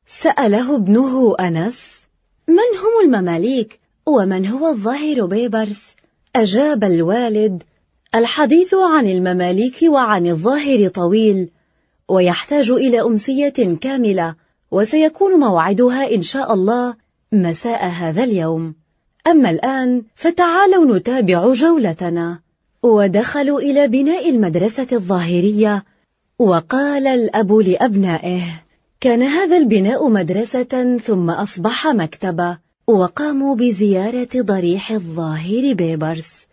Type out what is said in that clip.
سأله ابنه أنس: من هم المماليك ومن هو الظاهر بيبرس؟ أجاب الوالد: الحديث عن المماليك وعن الظاهر طويل، ويحتاج إلى أمسية كاملة، وسيكون موعدها إن شاء الله مساء هذا اليوم. أما الآن فتعالوا نتابع جولتنا. ودخلوا إلى بناء المدرسة الظاهرية، وقال الأب لأبنائه: كان هذا البناء مدرسة ثم أصبح مكتبة، وقاموا بزيارة ضريح الظاهر بيبرس.